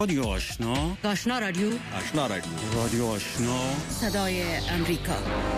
رادیو آشنا، آشنا رادیو، آشنا رادیو، رادیو آشنا، صدای امریکا.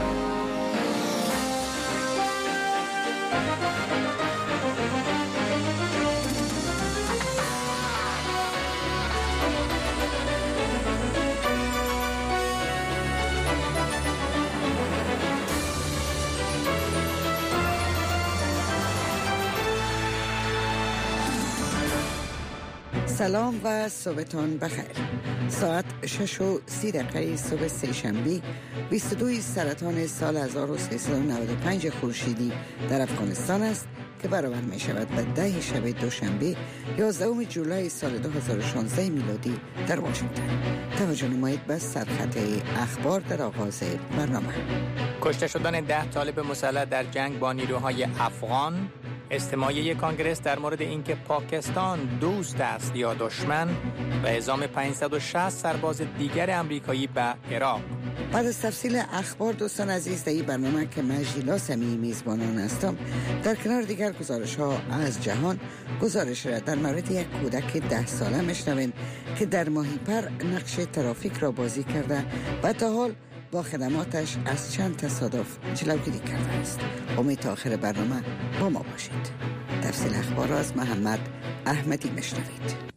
سلام و صبحتان بخیر. ساعت 6:30 صبح سه‌شنبه 22 سرطان سال 1395 خورشیدی در افغانستان است که برابر می شود به 10 شب دوشنبه 11 جولای سال 2016 میلادی در واشنگتن. توجه نمایید به سرخط اخبار در آغاز برنامه. کشته شدن 10 طالب مسلح در جنگ با نیروهای افغان، اجتماعیه کانگرس در مورد اینکه پاکستان دوست است یا دشمن و اعزام 560 سرباز دیگر امریکایی به عراق. بعد از تفصیل اخبار دوستان عزیز، در این برنامه که من ژیلا سمیعی میزبانان هستم، در کنار دیگر گزارش ها از جهان، گزارش را در مورد یک کودک 10 ساله میشنویم که در ماهیپر نقش ترافیک را بازی کرده و تا حال با خدماتش از چند تصادف جلوگیری کرده است. امید تا آخر برنامه با ما باشید. تفصیل اخبار را از محمد احمدی میشنوید.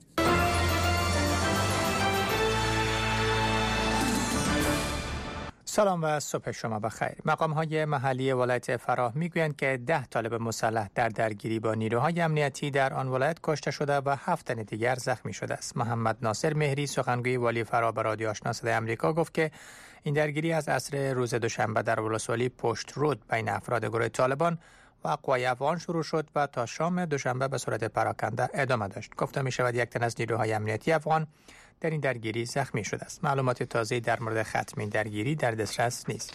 سلام و صبح شما بخیر. مقام‌های محلی ولایت فراه میگویند که 10 طالب مسلح در درگیری با نیروهای امنیتی در آن ولایت کشته شده و 7 تن دیگر زخمی شده است. محمد ناصر مهری، سخنگوی والی فراه، به رادیو آشنا صدای آمریکا گفت که این درگیری از عصر روز دوشنبه در ولسوالی پشت رود بین افراد گروه طالبان و قوای افغان شروع شد و تا شام دوشنبه به صورت پراکنده ادامه داشت. گفته می شود یک تن از نیروهای امنیتی افغان در این درگیری زخمی شده است. معلومات تازه‌ای در مورد ختم این درگیری در دسترس نیست.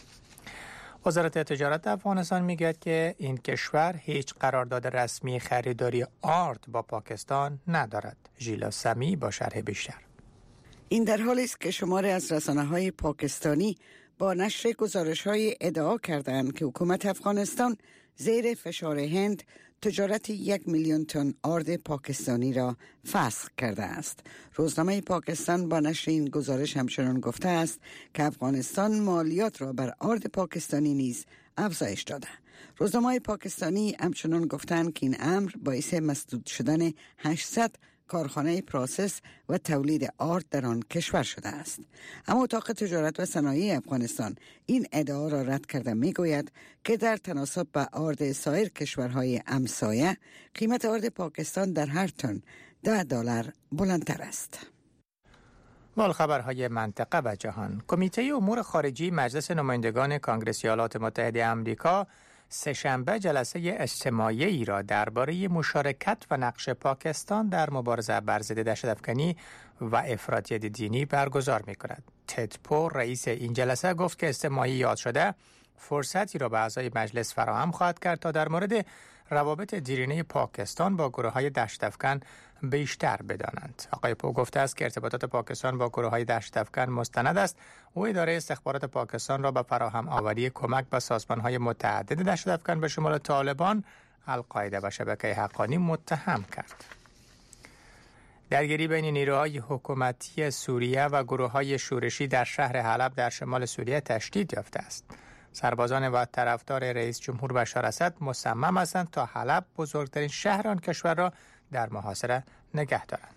وزارت تجارت افغانستان میگوید که این کشور هیچ قرارداد رسمی خریداری آرد با پاکستان ندارد. ژیلا سمیعی با شرح بیشتر. این در حالی است که شماری از رسانه‌های پاکستانی با نشر گزارش‌های ادعا کردند که حکومت افغانستان زیر فشار هند تجارت 1 میلیون تن آرد پاکستانی را فسخ کرده است. روزنامه پاکستان با نشر این گزارش همچنان گفته است که افغانستان مالیات را بر آرد پاکستانی نیز افزایش داده. روزنامه پاکستانی همچنان گفتند که این امر باعث مسدود شدن 800 کارخانه پروسس و تولید آرد در آن کشور شده است. اما اتاق تجارت و صنایع افغانستان این ادعا را رد کرده میگوید که در تناسب با آرد سایر کشورهای همسایه، قیمت آرد پاکستان در هر تن $10 بلندتر است. مال خبرهای منطقه و جهان. کمیته امور خارجی مجلس نمایندگان کانگرس ایالات متحده آمریکا سه‌شنبه جلسه اجتماعی را درباره مشارکت و نقش پاکستان در مبارزه بر ضد دهشت‌افکنی و افراطیت دینی برگزار می‌کند. تد پور، رئیس این جلسه، گفت که اجتماعی یاد شده فرصتی را به اعضای مجلس فراهم خواهد کرد تا در مورد روابط دیرینه پاکستان با گروه‌های دهشت‌افکن بیشتر بدانند. آقای پو گفته است که ارتباطات پاکستان با گروه‌های دهشت‌افکن مستند است. او اداره استخبارات پاکستان را به فراهم آوری کمک به سازمان‌های متعدد دهشت‌افکن به شمول طالبان، القاعده و شبکه حقانی متهم کرد. درگیری بین نیروهای حکومتی سوریه و گروه‌های شورشی در شهر حلب در شمال سوریه تشدید یافته است. سربازان و طرفدار رئیس جمهور بشار اسد مصمم هستند تا حلب، بزرگترین شهر آن کشور، را در محاصره نگه دارند.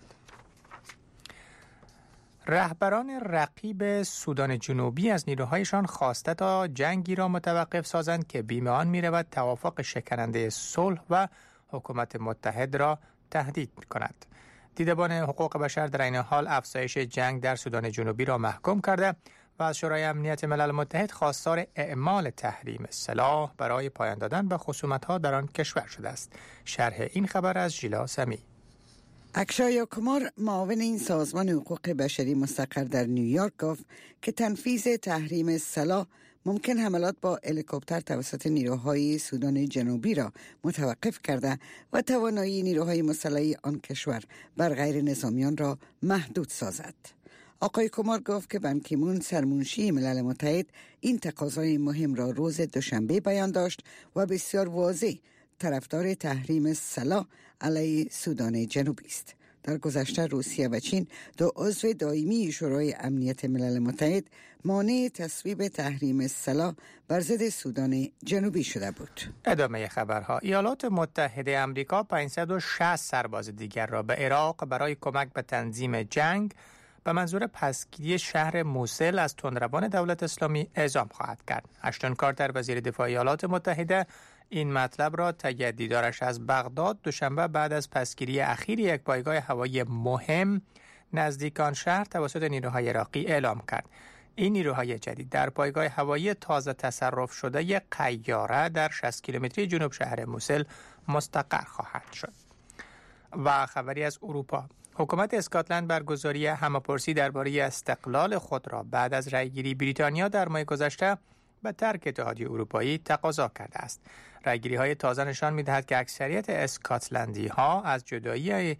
رهبران رقیب سودان جنوبی از نیروهایشان خواسته تا جنگی را متوقف سازند که بیم آن می‌رود توافق شکننده صلح و حکومت متحد را تهدید کند. دیدبان حقوق بشر در این حال افزایش جنگ در سودان جنوبی را محکوم کرده و از شورای امنیت ملل متحد خواستار اعمال تحریم سلاح برای پایان دادن به خصومت‌ها در آن کشور شده است. شرح این خبر از ژیلا سمیعی. اکشای کمار، معاون این سازمان حقوق بشری مستقر در نیویورک، گفت که تنفیذ تحریم سلاح ممکن حملات با هلیکوپتر توسط نیروهای سودان جنوبی را متوقف کرده و توانایی نیروهای مسلحی آن کشور بر غیر نظامیان را محدود سازد. آقای کمار گفت که بان کی مون، سرمنشی ملل متحد، این تقاضای مهم را روز دوشنبه بیان داشت و بسیار واضح طرفدار تحریم سلاح علیه سودان جنوبی است. در گذشته روسیه و چین دو عضو دائمی شورای امنیت ملل متحد مانع تصویب تحریم سلاح بر ضد سودان جنوبی شده بود. ادامه خبرها. ایالات متحده آمریکا 560 سرباز دیگر را به عراق برای کمک به تنظیم جنگ به منظور پسگیری شهر موسل از تندروان دولت اسلامی اعزام خواهد کرد. اشتون کارتر وزیر دفاع ایالات متحده این مطلب را طی دیدارش از بغداد دوشنبه بعد از پسگیری اخیر یک پایگاه هوایی مهم نزدیک آن شهر توسط نیروهای عراقی اعلام کرد. این نیروهای جدید در پایگاه هوایی تازه تصرف شده قیاره در 60 کیلومتری جنوب شهر موسل مستقر خواهد شد. و خبری از اروپا. حکومت اسکاتلند برگزاری همه‌پرسی درباره استقلال خود را بعد از رأیگیری بریتانیا در ماه گذشته به ترک اتحادیه اروپایی تقاضا کرده است. رأیگیری‌های تازه نشان می‌دهد که اکثریت اسکاتلندی‌ها از جدایی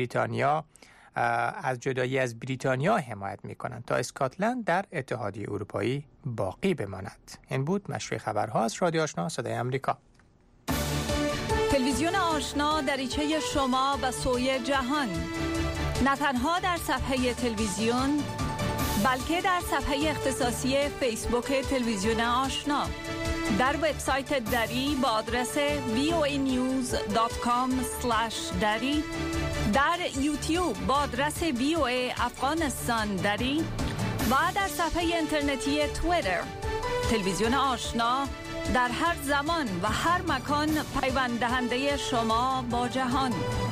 از بریتانیا حمایت می‌کنند تا اسکاتلند در اتحادیه اروپایی باقی بماند. این بود مشروع خبرها از رادیو آشنا صدای آمریکا. تلویزیون آشنا دریچه شما به سوی جهان، نه تنها در صفحه تلویزیون بلکه در صفحه اختصاصی فیسبوک تلویزیون آشنا، در وبسایت دری با آدرس voanews.com/dari، در یوتیوب با آدرس VOA افغانستان دری و در صفحه اینترنتی توییتر. تلویزیون آشنا در هر زمان و هر مکان پیوند دهنده شما با جهان.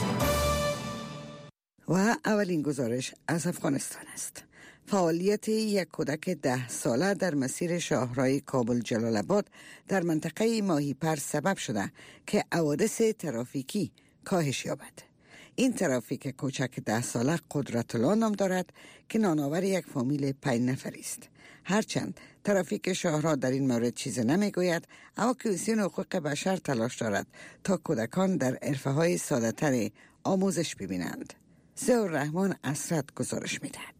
و اولین گزارش از افغانستان است. فعالیت یک کودک 10 ساله در مسیر شاهراه کابل جلال آباد در منطقه ماهیپر سبب شده که حوادث ترافیکی کاهش یابد. این ترافیک کوچک 10 ساله قدرت الله نام دارد که نانآور یک فامیل 5 نفری است. هرچند ترافیک شاهراه در این مورد چیز نمیگوید، اما کمیسیون حقوق بشر تلاش دارد تا کودکان در حرفه‌های ساده‌تر آموزش ببینند. ضیاء الرحمن اسرت گزارش می‌دهد.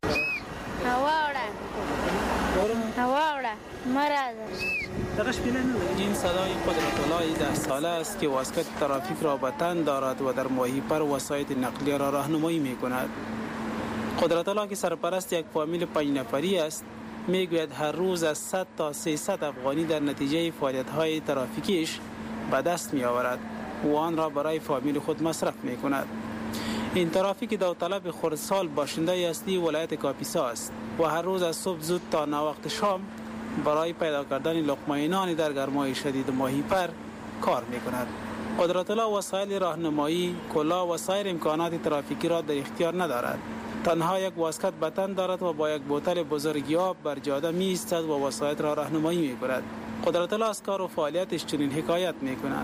این صدای قدرت الله 10 ساله است که واسکت ترافیک را به تن دارد و در ماهیپر وسایط نقلیه را راهنمایی می‌کند. قدرت الله که سرپرست یک فامیل 5 نفری است، میگوید هر روز از 100 تا 300 افغانی در نتیجه فعالیت‌های ترافیکیش به دست می‌آورد و آن را برای فامیل خود مصرف می‌کند. این ترافیک داوطلب خردسال باشنده اصلی ولایت کاپیسا است و هر روز از صبح زود تا ناوقت شام برای پیدا کردن لقمه نان در گرمای شدید ماهیپر کار می‌کند. قدرت الله وسایل راهنمایی، کلاه و سایر امکانات ترافیکی را در اختیار ندارد. تنها یک واسکت به تن دارد و با یک بوتل بزرگی آب بر جاده می‌ایستد و وسایل را راهنمایی می‌کند. قدرت الله از کار و فعالیتش چنین حکایت می‌کند.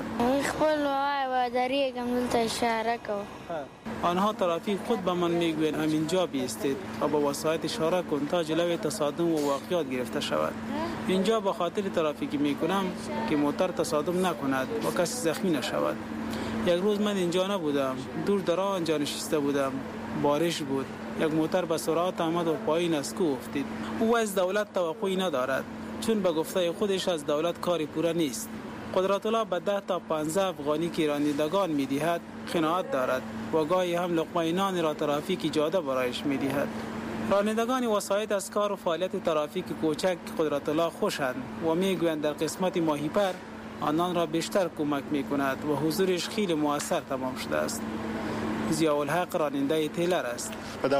آنها ترافیک خود به من میگویند همینجا بیستید و با وسایل اشاره کن تا جلوی تصادم و واقعیات گرفته شود. اینجا به خاطر ترافیکی میکنم که موتر تصادم نکند و کسی زخمی نشود. یک روز من اینجا نبودم، دور در آنجا نشسته بودم. بارش بود. یک موتر به سرعت آمد و پایین از کوه افتید. او از دولت توقعی ندارد، چون به گفته خودش از دولت کاری پوره نیست. قدرت الله به 10 تا 15 افغانی که رانندگان می‌دهد قناعت دارد و گاهی هم لقمه نان را ترافیک جاده برایش می‌دهد. رانندگان وسایط از کار و فعالیت ترافیک کوچک قدرت الله خوشند و می‌گویند در قسمت ماهیپر آنان را بیشتر کمک می‌کند و حضورش خیلی مؤثر تمام شده است. ضیاء الحق راننده تیلر است.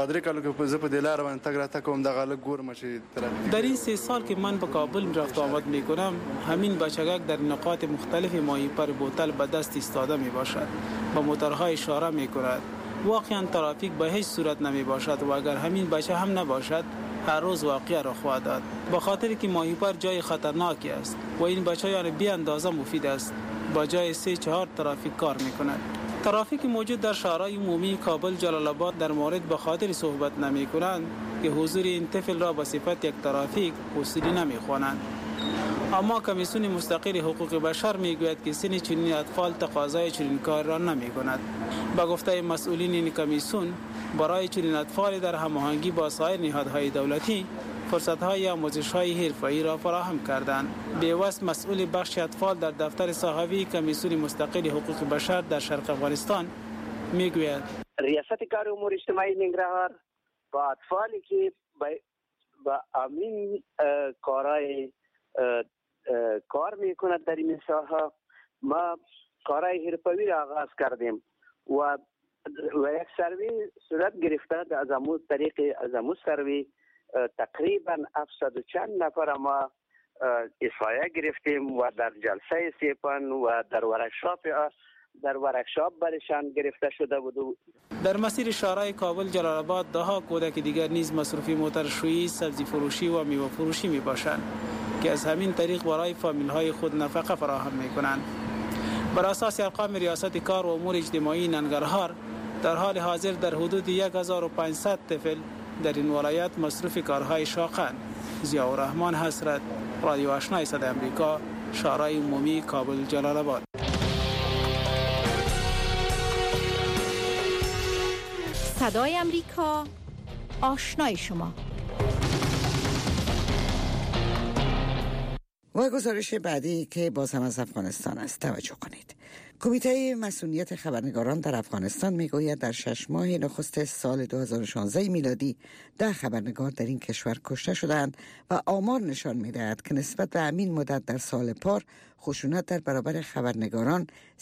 در این 3 سال که من به کابل رفت آمد می کنم، همین بچگک در نقاط مختلف ماهیپر بوتل به دست ایستاده می باشد، با موترهای اشاره می کند. واقعا ترافیک به هیچ صورت نمی باشد و اگر همین بچه هم نباشد هر روز واقعه را خواهد داد، به خاطر که ماهیپر جای خطرناکی است و این بچه یعنی بی اندازه مفید است. با جای 3-4 ترافیک کار می کند. ترافیک موجود در شهرهای عمومی کابل جلال آباد در مورد به خاطر صحبت نمی کنند که حضور این طفل را به صفت یک ترافیک اصولی نمی خوانند. اما کمیسیون مستقل حقوق بشر می گوید که سن چنین اطفال تقاضای چنین کار را نمی کند. به گفته مسئولین این کمیسیون، برای چنین اطفال در هماهنگی با سایر نهادهای دولتی فرصت‌های آموزش‌های حرفه‌ای را فراهم کردند. بی‌واسط مسئول بخش اطفال در دفتر صحافی کمیسیون مستقل حقوق بشر در شرق افغانستان میگوید ریاست کار امور اجتماعی ننگرهار با اطفالی که با امین کارهای کار میکند در این ساحه، ما کارهای حرفه‌ای را آغاز کردیم و یک سروی صورت گرفته. از امو طریق از امو سروی تقریبا 700 چند نفر ما احصایه گرفتیم و در جلسه سیپن و در ورکشاپ برشان گرفته شده بود. در مسیر شارع کابل جلال آباد دهها کودک دیگر نیز مصروفی موترشویی، سبزی فروشی و میوه فروشی می باشند که از همین طریق برای فامیل های خود نفقه فراهم می کنند. بر اساس ارقام ریاست کار و امور اجتماعی ننگرهار، در حال حاضر در حدود 1500 طفل در این ولایت مصروف کارهای شاقند. ضیاءالرحمن حسرت، رادیو آشنای صدای آمریکا، شارع عمومی کابل جلال آباد. صدای آمریکا، آشنای شما. و گزارش بعدی که باز هم از افغانستان است، توجه کنید. کمیته مسئولیت خبرنگاران در افغانستان میگوید در 6 ماه نخست سال 2016 میلادی 10 خبرنگار در این کشور کشته شدند و آمار نشان میدهد که نسبت به همین مدت در سال پار خشونت در برابر خبرنگاران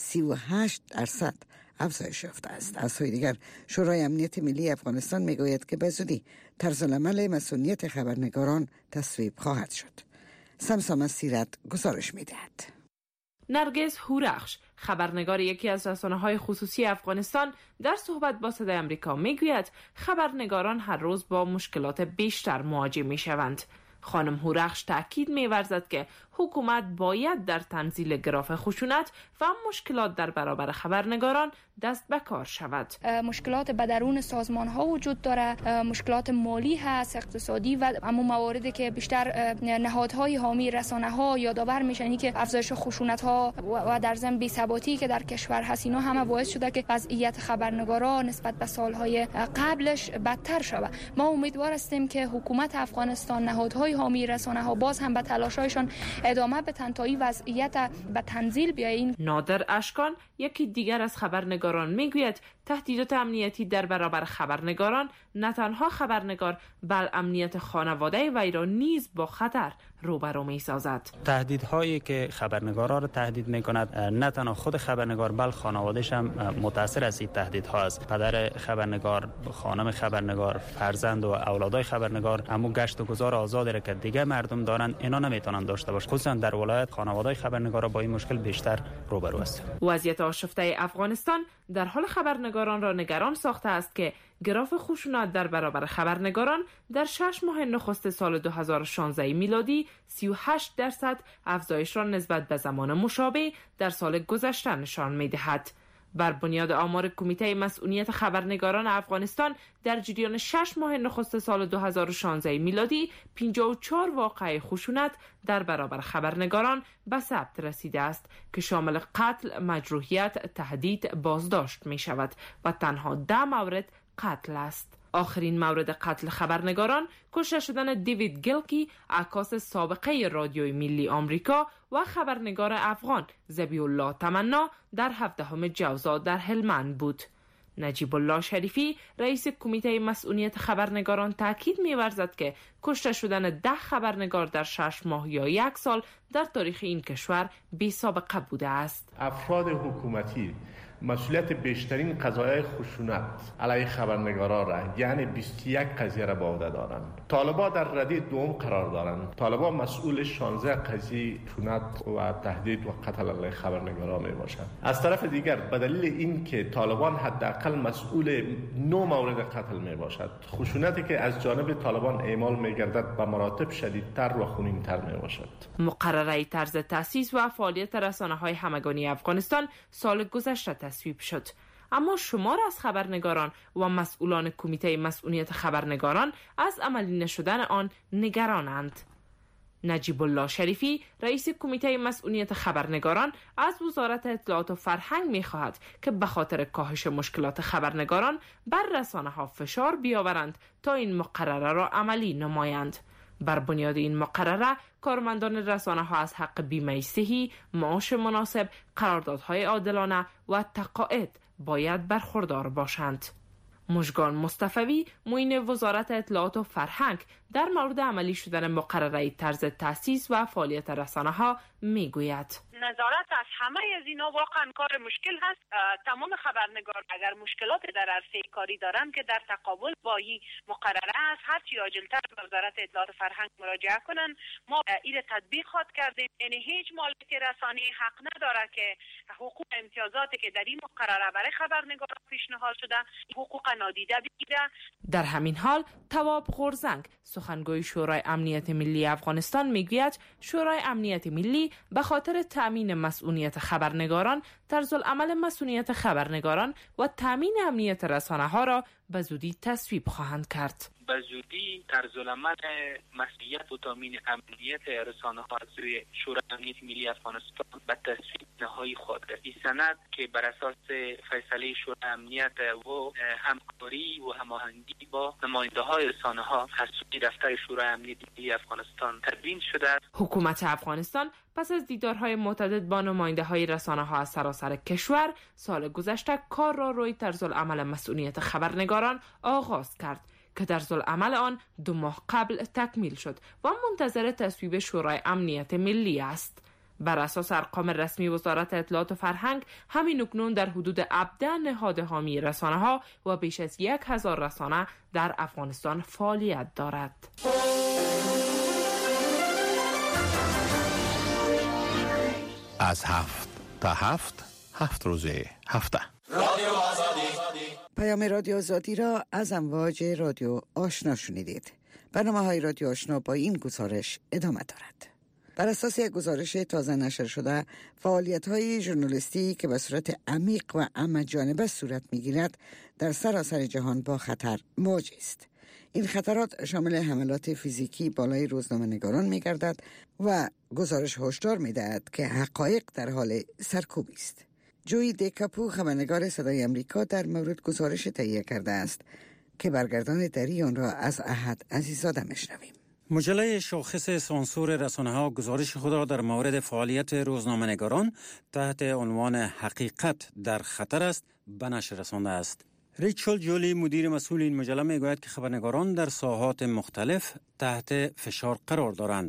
38% افزایش یافته است. از سوی دیگر شورای امنیت ملی افغانستان میگوید که به زودی طرزالعمل مسئولیت خبرنگاران تصویب خواهد شد. سمسام سیرت گزارش میدهد. نرگس هورخش، خبرنگار یکی از رسانه‌های خصوصی افغانستان، در صحبت با صدای آمریکا میگوید خبرنگاران هر روز با مشکلات بیشتر مواجه میشوند. خانم هورخش تاکید می‌ورزد که حکومت باید در تنزیل گراف خشونت و مشکلات در برابر خبرنگاران دست به کار شود. مشکلات به درون سازمان‌ها وجود داره، مشکلات مالی هست، اقتصادی و اما مواردی که بیشتر نهادهای حامی رسانه‌ها یادآور میشن که افزایش خشونت‌ها و در ضمن بی‌ثباتی که در کشور هست، اینا همه باعث شده که وضعیت خبرنگاران نسبت به سال‌های قبلش بدتر شود. ما امیدوار هستیم که حکومت افغانستان، نهادهای حامی رسانه‌ها باز هم به تلاش‌هایشان ادامه بدن تا این وضعیت به تنزیل بیاین. نادر اشکان، یکی دیگر از خبرنگاران، میگوید تهدیدات امنیتی در برابر خبرنگاران نه تنها خبرنگار بل امنیت خانواده وی را نیز با خطر روبرو می‌سازد. تهدیدهایی که خبرنگاران را تهدید می‌کند نه تنها خود خبرنگار بل خانواده‌اش هم متاثر از این تهدیدها است. پدر خبرنگار، خانم خبرنگار، فرزند و اولادای خبرنگار همون گشت و گذار آزادی را که دیگه مردم دارن اینا نمیتونن داشته باش. خصوصا در ولایت خانواده‌های خبرنگارا با این مشکل بیشتر روبرو است. وضعیت آشفته افغانستان در حال خبرنگاران را نگران ساخته است که گراف خشونت در برابر خبرنگاران در 6 ماه نخست سال 2016 میلادی 38% افزایش را نسبت به زمان مشابه در سال گذشته نشان می‌دهد. بر بنیاد آمار کمیته مسئولیت خبرنگاران افغانستان در جریان 6 ماه نخست سال 2016 میلادی 54 واقعه خشونت در برابر خبرنگاران به ثبت رسیده است که شامل قتل، مجروحیت، تهدید، بازداشت می شود و تنها 10 مورد قتل است. آخرین مورد قتل خبرنگاران کشته شدن دیوید گیلکی، عکاس سابقه رادیوی ملی آمریکا و خبرنگار افغان ذبیح الله تمنا در 17 جوزا در هلمند بود. نجیب الله شریفی، رئیس کمیته مسئولیت خبرنگاران، تاکید می‌ورزد که کشته شدن 10 خبرنگار در 6 ماه یا 1 سال در تاریخ این کشور بی سابقه بوده است. افراد حکومتی مسئولیت بیشترین قضایای خشونت علیه خبرنگاران را، یعنی 21 قضیه را به عهده دارند. طالبان در رده دوم قرار دارند. طالبان مسئول 16 قضیه خشونت و تهدید و قتل علیه خبرنگاران می باشند. از طرف دیگر به دلیل اینکه طالبان حداقل مسئول 9 مورد قتل می باشد، خشونتی که از جانب طالبان اعمال می گردد به مراتب شدیدتر و خونین‌تر می باشد. مقرره طرز تأسیس و فعالیت رسانه‌های همگانی افغانستان سال گذشته تصویب شد، اما شمار از خبرنگاران و مسئولان کمیته مسئولیت خبرنگاران از عملی نشدن آن نگرانند. نجیب الله شریفی، رئیس کمیته مسئولیت خبرنگاران، از وزارت اطلاعات و فرهنگ می‌خواهد که به خاطر کاهش مشکلات خبرنگاران بر رسانه‌ها فشار بیاورند تا این مقرره را عملی نمایند. بر بنیاد این مقرره کارمندان رسانه‌ها از حق بیمه صحی، معاش مناسب، قراردادهای عادلانه و تقاعد باید برخوردار باشند. مژگان مصطفی معین وزارت اطلاعات و فرهنگ در مورد عملی شدن مقرره طرز تأسیس و فعالیت رسانه‌ها میگوید. نظارت از همه از اینا واقعا کار مشکل هست. تمام خبرنگار اگر مشکلات در عرصه کاری دارن که در تقابل با این مقرره است هر چی عاجل‌تر به وزارت اطلاعات و فرهنگ مراجعه کنن. ما این تطبیق خواد کردیم. یعنی هیچ مالک رسانه‌ای حق نداره که حقوق امتیازاتی که در این مقرره برای خبرنگار پیشنهاد شده حقوق نادیده بگیره. در همین حال تواب غورزنگ سخنگوی شورای امنیت ملی افغانستان میگوید شورای امنیت ملی به خاطر تأمین مسئولیت خبرنگاران، طرزالعمل مسئولیت خبرنگاران و تأمین امنیت رسانه‌ها را به زودی تصویب خواهند کرد. به زودی طرزالعمل مسئولیت و تامین امنیت رسانه‌ها از سوی شورای امنیت ملی افغانستان به تصویب نهایی خواهد رسید. این سند که بر اساس فیصله شورای امنیت و همکاری و هماهنگی با نماینده‌های رسانه‌ها از سوی دفتر شورای امنیت ملی افغانستان تدوین شده است. حکومت افغانستان پس از دیدارهای متعدد با نماینده‌های رسانه‌ها از سراسر کشور سال گذشته کار را روی طرزالعمل مسئولیت خبرنگاران آغاز کرد که طرزالعمل آن 2 ماه قبل تکمیل شد و منتظر تصویب شورای امنیت ملی است. بر اساس ارقام رسمی وزارت اطلاعات و فرهنگ همین اکنون در حدود 17 نهاد حامی رسانه‌ها و بیش از 1000 رسانه در افغانستان فعالیت دارد. از 7 تا 7 روز هفته پیام رادیو آزادی را از امواج رادیو آشنا شنیدید. برنامه‌های رادیو آشنا با این گزارش ادامه دارد. بر اساس یک گزارش تازه نشر شده، فعالیت‌های ژورنالیستی که به صورت عمیق و همه‌جانبه صورت می‌گیرد در سراسر جهان با خطر مواجه است. این خطرات شامل حملات فیزیکی بالای روزنامه‌نگاران می‌گردد و گزارش هشدار می‌دهد که حقایق در حال سرکوبی است. جوی دیکاپو خبرنگار صدای امریکا در مورد گزارش تهیه کرده است که برگردان دری آن را از احد عزیزاده میشنویم. مجله شاخص سانسور رسانه‌ها گزارش خود را در مورد فعالیت روزنامه‌نگاران تحت عنوان حقیقت در خطر است به نشر رسانده است. ریچل جولی مدیر مسئول این مجله میگوید که خبرنگاران در ساحات مختلف تحت فشار قرار دارند.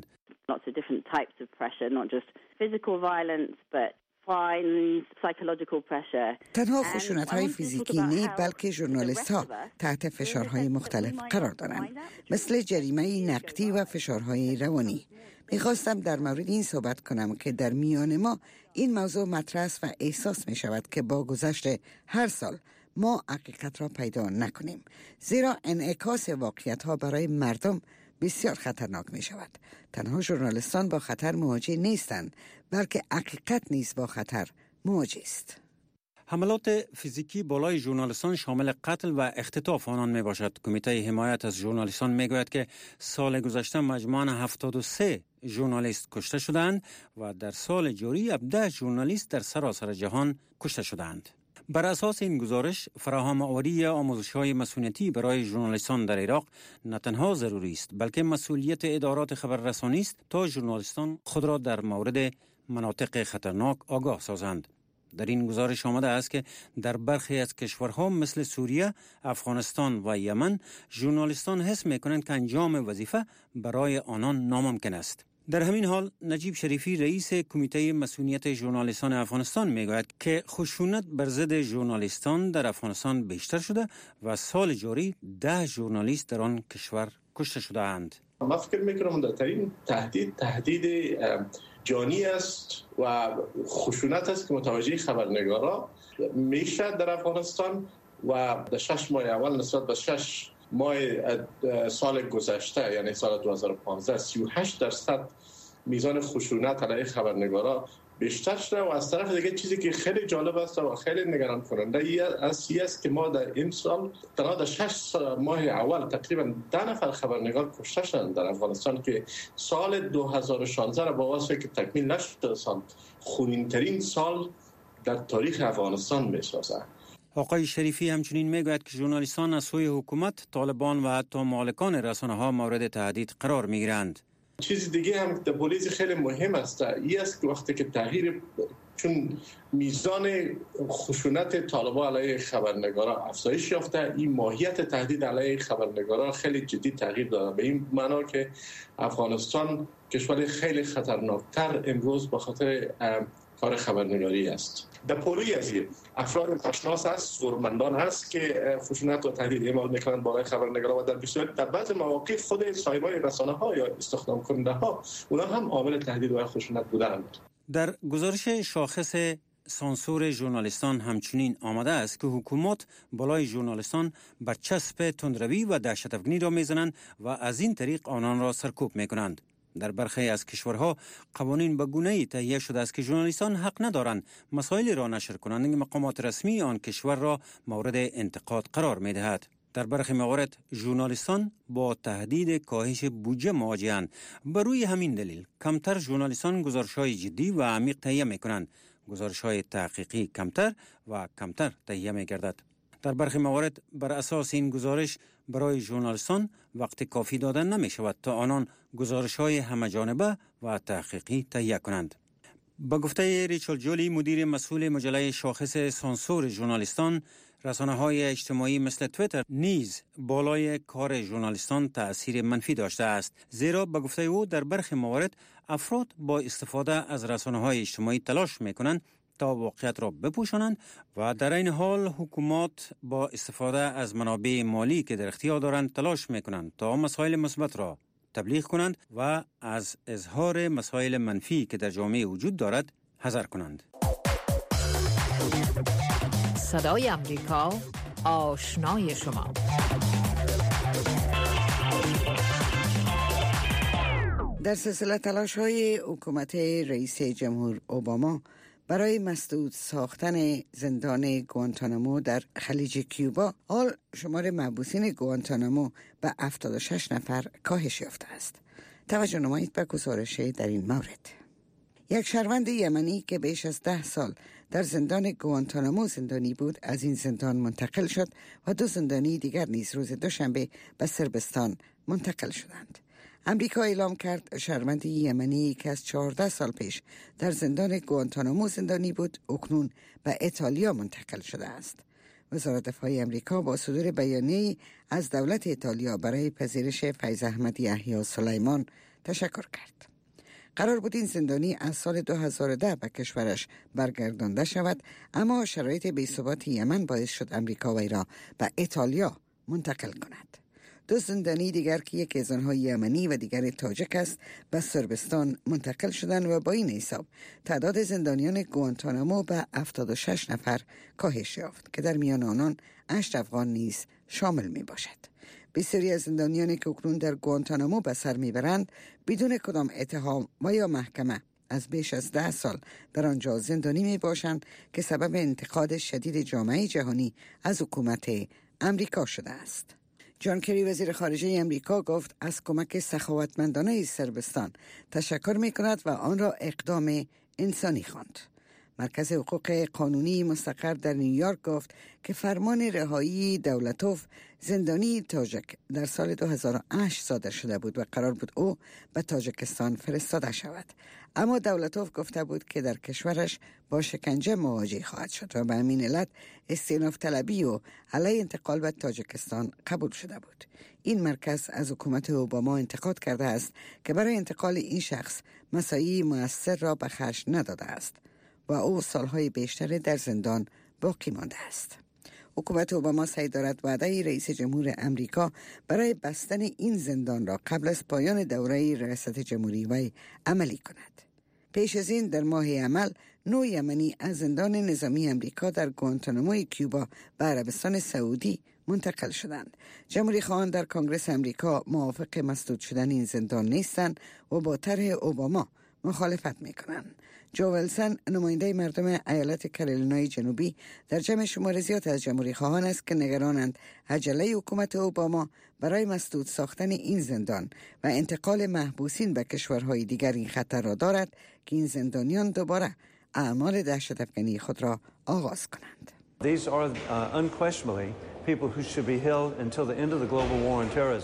تنها خشونت‌های فیزیکی نه بلکه ژورنالیست‌ها تحت فشارهای مختلف قرار دارند، مثل جریمه نقدی و فشارهای روانی. می‌خواستم در مورد این صحبت کنم که در میان ما این موضوع مطرح است و احساس می‌شود که با گذشت هر سال ما حقیقت را پیدا نکنیم، زیرا انعکاس واقعیت‌ها برای مردم بسیار خطرناک می شود. تنها ژورنالیستان با خطر مواجه نیستند، بلکه حقیقت نیز با خطر مواجه است. حملات فیزیکی بالای ژورنالیستان شامل قتل و اختطاف آنان می باشد. کمیته حمایت از ژورنالیستان می گوید که سال گذشته مجموعاً 73 ژورنالیست کشته شدند و در سال جاری 17 ژورنالیست در سراسر جهان کشته شدند. بر اساس این گزارش فراهم آوری آموزش‌های مسئولیتی برای ژورنالیستان در عراق نه تنها ضروری است بلکه مسئولیت ادارات خبررسانی است تا ژورنالیستان خود را در مورد مناطق خطرناک آگاه سازند. در این گزارش آمده است که در برخی از کشورها مثل سوریه، افغانستان و یمن ژورنالیستان حس می‌کنند که انجام وظیفه برای آنان ناممکن است. در همین حال نجیب شریفی رئیس کمیته مسئولیت ژورنالیستان افغانستان میگوید که خشونت بر ضد ژورنالیستان در افغانستان بیشتر شده و سال جاری 10 ژورنالیست در آن کشور کشته شده اند. من فکر میکنم مهمترین تهدید جانی است و خشونت است که متوجه خبرنگارا میشه در افغانستان و در 6 ماه اول نسبت به 6 ماه سال گذشته یعنی سال 2015 38% میزان خشونت علیه خبرنگارا بیشتر شده و از طرف دیگه چیزی که خیلی جالب است و خیلی نگران کننده است که ما در این سال در 6 ماه اول تقریبا 10 نفر خبرنگار کشته شدند در افغانستان که سال 2016 را با واسه که تکمیل نشده سال خونین‌ترین سال در تاریخ افغانستان میسازه. آقای شریفی همچنین میگوید که ژورنالیستان از سوی حکومت، طالبان و حتی مالکان رسانه‌ها مورد تهدید قرار میگیرند. چیز دیگه هم در پلیس خیلی مهم است این است که وقتی که چون میزان خشونت طالبان علیه خبرنگاران افزایش یافته. این ماهیت تهدید علیه خبرنگاران خیلی جدی تغییر داده، به این معنا که افغانستان کشور خیلی خطرناکتر امروز به خاطر کار خبرنگاری است. در پولی از این افراد ناشناس هست، زورمندان هست که خشونت و تهدید اعمال میکنند بالای خبرنگاران و در بعض مواقع خود صاحبان رسانه‌ها یا استخدام کننده ها اونا هم عامل تهدید و خشونت بودند. در گزارش شاخص سانسور ژورنالیستان همچنین آمده است که حکومت بالای ژورنالیستان برچسب تندروی و دهشت‌افکنی را میزنند و از این طریق آنان را سرکوب میکنند. در برخی از کشورها قوانین به گونه‌ای تهیه شده است که ژورنالیستان حق ندارند مسائل را نشر کنند که مقامات رسمی آن کشور را مورد انتقاد قرار می‌دهد. در برخی موارد ژورنالیستان با تهدید کاهش بودجه مواجه‌اند. بر روی همین دلیل کمتر ژورنالیستان گزارش‌های جدی و عمیق تهیه می‌کنند. گزارش‌های تحقیقی کمتر و کمتر تهیه می‌گردد. در برخی موارد بر اساس این گزارش برای ژورنالیستان وقت کافی داده نمی شود تا آنان گزارش‌های همه‌جانبه و تحقیقی تهیه کنند. با گفته ریچل جولی، مدیر مسئول مجله شاخص سانسور ژورنالیستان، رسانه‌های اجتماعی مثل توییتر نیز بالای کار ژورنالیستان تأثیر منفی داشته است، زیرا با گفته او در برخی موارد افراد با استفاده از رسانه‌های اجتماعی تلاش می‌کنند تا واقعیت را بپوشانند و در این حال حکومات با استفاده از منابع مالی که در اختیار دارند تلاش می‌کنند تا مسائل مثبت را تبلیغ کنند و از اظهار مسائل منفی که در جامعه وجود دارد حذر کنند. صدای امریکا، آشنای شما. در سلسله تلاش‌های حکومت رئیس جمهور اوباما برای مسدود ساختن زندان گوانتانامو در خلیج کیوبا، حال شمار محبوسین گوانتانامو به 76 نفر کاهش یافته است. توجه نمایید به گزارش در این مورد. یک شهروند یمنی که بیش از 10 سال در زندان گوانتانامو زندانی بود از این زندان منتقل شد و 2 زندانی دیگر نیز روز دوشنبه به صربستان منتقل شدند. امریکا اعلام کرد شهروند یمنی که از 14 سال پیش در زندان گوانتانامو زندانی بود اکنون به ایتالیا منتقل شده است. وزارت دفاع امریکا با صدور بیانیه‌ای از دولت ایتالیا برای پذیرش فیض احمد یحیی سلیمان تشکر کرد. قرار بود این زندانی از سال 2010 به کشورش برگردانده شود، اما شرایط بی‌ثبات یمن باعث شد امریکا وی را به ایتالیا منتقل کند. 2 زندانی دیگر که یکی از آنها یمنی و دیگر تاجیک است به صربستان منتقل شدند و با این حساب تعداد زندانیان گوانتانامو به 76 نفر کاهش یافت که در میان آنان 8 افغان نیز شامل می باشد. بسیاری از زندانیانی که اکنون در گوانتانامو به سر میبرند بدون کدام اتهام و یا محکمه از بیش از 10 سال در آنجا زندانی می باشند که سبب انتقاد شدید جامعه جهانی از حکومت امریکا شده است. جان کری وزیر خارجه امریکا گفت از کمک سخاوتمندانه صربستان تشکر می کند و آن را اقدام انسانی خواند. مرکز حقوق قانونی مستقر در نیویورک گفت که فرمان رهایی دولتوف زندانی تاجک در سال 2008 صادر شده بود و قرار بود او به تاجکستان فرستاده شود، اما دولتوف گفته بود که در کشورش با شکنجه مواجه خواهد شد و به همین علت استئناف طلبی و علیه انتقال به تاجکستان قبول شده بود. این مرکز از حکومت اوباما انتقاد کرده است که برای انتقال این شخص مساعی مؤثر را به خرج نداده است و او سالهای بیشتر در زندان باقی مانده است. حکومت اوباما سعی دارد وعده رئیس جمهور امریکا برای بستن این زندان را قبل از پایان دوره ریاست جمهوری وی عملی کند. پیش از این در ماه عمل 9 یمنی از زندان نظامی امریکا در گوانتاناموی کیوبا به عربستان سعودی منتقل شدند. جمهوری خواهان در کنگره امریکا موافق مسدود شدن این زندان نیستند و با طرح اوباما مخالفت میکنند. جو ویلسون نماینده مردم ایالت کارولینای جنوبی در جمع شمار زیاد از جمهوری خواهان است که نگرانند عجله حکومت اوباما برای مسدود ساختن این زندان و انتقال محبوسین به کشورهای دیگر این خطر را دارد که این زندانیان دوباره اعمال دهشت‌افکنی خود را آغاز کنند. These are unquestionably people who should be held until the end of the global war on terrorism.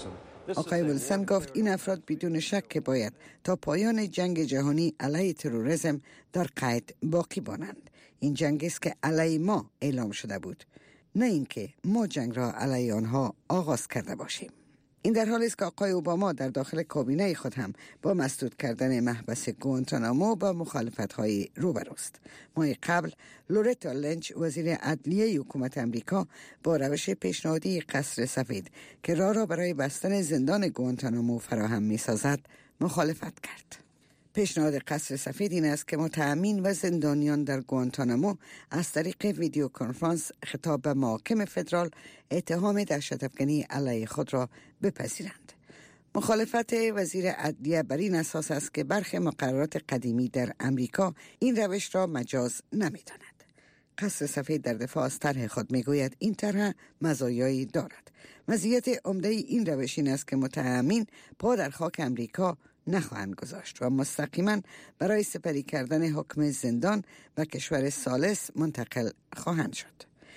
آقای ویلسون گفت این افراد بدون شک که باید تا پایان جنگ جهانی علیه تروریسم در قید باقی مانند. این جنگ است که علیه ما اعلام شده بود، نه اینکه ما جنگ را علیه آنها آغاز کرده باشیم. این در حالی است که آقای اوباما در داخل کابینه خود هم با مسدود کردن محبس گوانتانامو با مخالفت‌های روبروست. ماه قبل لورتا لنچ وزیر عدلیه حکومت امریکا با روش پیشنهادی قصر سفید که راه را برای بستن زندان گوانتانامو فراهم می‌سازد مخالفت کرد. پیشنهاد قصر سفید این است که متهمین و زندانیان در گوانتانامو از طریق ویدیو کنفرانس خطاب به محاکم فدرال اتهام دهشت‌افکنی علیه خود را بپذیرند. مخالفت وزیر عدلیه بر این اساس است که برخی مقررات قدیمی در امریکا این روش را مجاز نمی‌داند. قصر سفید در دفاع از طرح خود میگوید این طرح مزایایی دارد. مزیت عمده این روش این است که متهمین پا در خاک امریکا نخواهند گذاشت و مستقیما برای سپری کردن حکم زندان و کشور ثالث منتقل خواهند شد.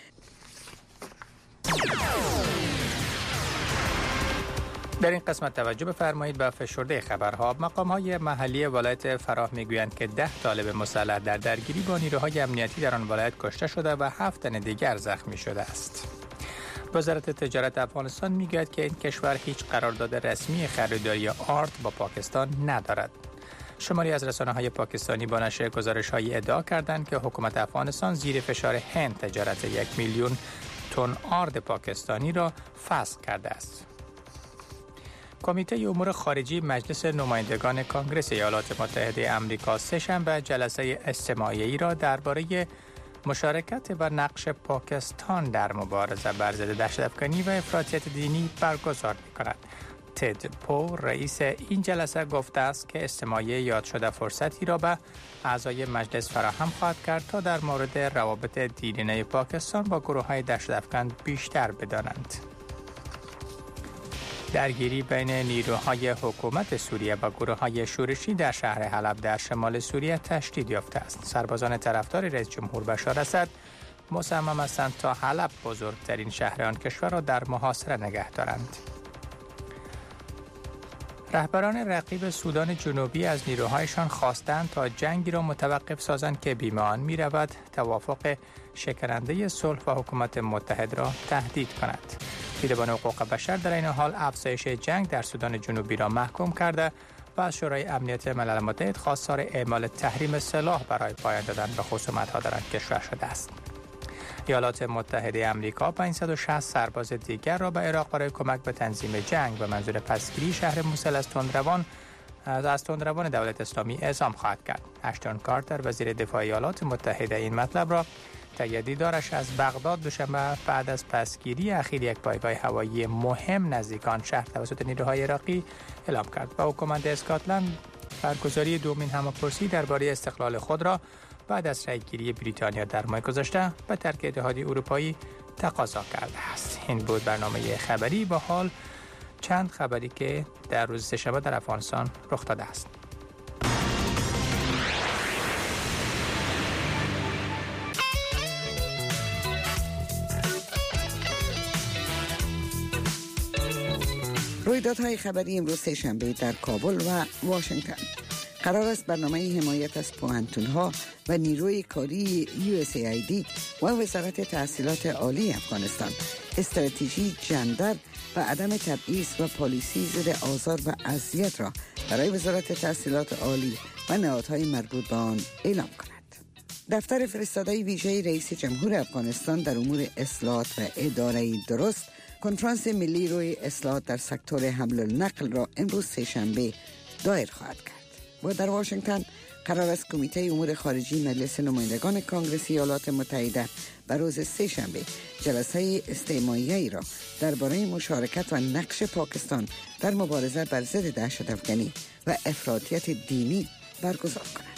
در این قسمت توجه بفرمایید به فشرده خبرها. مقام‌های محلی ولایت فراه میگویند که 10 طالب مسلح در درگیری با نیروهای امنیتی در آن ولایت کشته شده و 7 تن دیگر زخمی شده است. وزارت تجارت افغانستان میگوید که این کشور هیچ قرارداد رسمی خریداری آرد با پاکستان ندارد. شماری از رسانه‌های پاکستانی با نشر گزارش‌های ادعا کردند که حکومت افغانستان زیر فشار هند تجارت 1 میلیون تن آرد پاکستانی را فسخ کرده است. کمیته امور خارجی مجلس نمایندگان کنگره ایالات متحده آمریکا سه‌شنبه جلسه اجتماعی را درباره مشارکت و نقش پاکستان در مبارزه بر ضد دهشت‌افکنی و افراطیت دینی برگزار می‌کند. تد پو رئیس این جلسه گفته است که اجتماعیه یاد شده فرصتی را به اعضای مجلس فراهم خواهد کرد تا در مورد روابط دیرینه پاکستان با گروه‌های دهشت‌افکن بیشتر بدانند. درگیری بین نیروهای حکومت سوریه و گروه‌های شورشی در شهر حلب در شمال سوریه تشدید یافته است. سربازان طرفدار رئیس جمهور بشار اسد مصمم هستند تا حلب بزرگترین شهر آن کشور را در محاصره نگه دارند. رهبران رقیب سودان جنوبی از نیروهایشان خواستند تا جنگی را متوقف سازند که بیم آن می‌رود توافق شکننده صلح و حکومت متحد را تهدید کند. دیدبان حقوق بشر در این حال افزایش جنگ در سودان جنوبی را محکوم کرده و از شورای امنیت ملل متحد خواستار اعمال تحریم سلاح برای پایان دادن به خصومت‌ها در آن کشور شده است. ایالات متحده آمریکا 560 سرباز دیگر را به عراق برای کمک به تنظیم جنگ به منظور پسگیری شهر موسل از تندروان دولت اسلامی اعزام خواهد کرد. اشتون کارتر وزیر دفاع ایالات متحده این مطلب را تاییدیدارش از بغداد دوشنبه بعد از پسگیری اخیر یک پایگاه هوایی مهم نزدیک آن شهر توسط نیروهای عراقی اعلام کرد و حکومت اسکاتلند برگزاری دومین همه‌پرسی درباره استقلال خود را بعد از رأی‌گیری بریتانیا در ماه گذشته به ترک اتحادیه اروپایی تقاضا کرده است. این بود برنامه خبری با حال چند خبری که در روز سه‌شنبه در افغانستان رخ داده است. رویدادهای خبری امروز سه‌شنبه در کابل و واشنگتن. قرار است برنامه حمایت از پوهنتون‌ها و نیروی کاری USAID و وزارت تحصیلات عالی افغانستان استراتژی جندر و عدم تبعیض و پالیسی ضد آزار و اذیت را برای وزارت تحصیلات عالی و نهادهای مربوط به آن اعلام کند. دفتر فرستاده ویژه رئیس جمهور افغانستان در امور اصلاحات و اداره درست کنفرانس ملی روی اصلاحات در سکتور حمل و نقل را امروز سه‌شنبه دایر خواهد کرد. و در واشنگتن قرار است کمیته امور خارجی مجلس نمایندگان کنگره ایالات متحده بر روز سه‌شنبه جلسه استماعیه‌ای را درباره مشارکت و نقش پاکستان در مبارزه بر ضد دهشت‌افکنی و افراطیت دینی برگزار کند.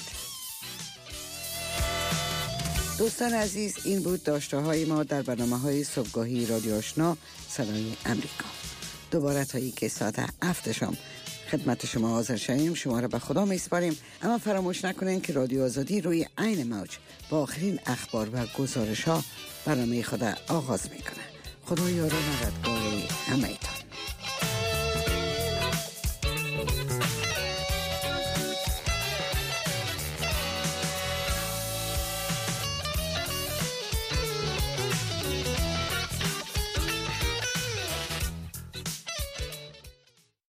دوستان عزیز، این بود داشته‌های ما در برنامه‌های صبحگاهی رادیو آشنا صدای امریکا. دوباره تا یک ساعت 7 شام خدمت شما حاضر شویم. شما را به خدا میسپاریم، اما فراموش نکنین که رادیو آزادی روی عین موج با آخرین اخبار و گزارش ها برنامه خود آغاز میکنه. خدا یار و مددگار همه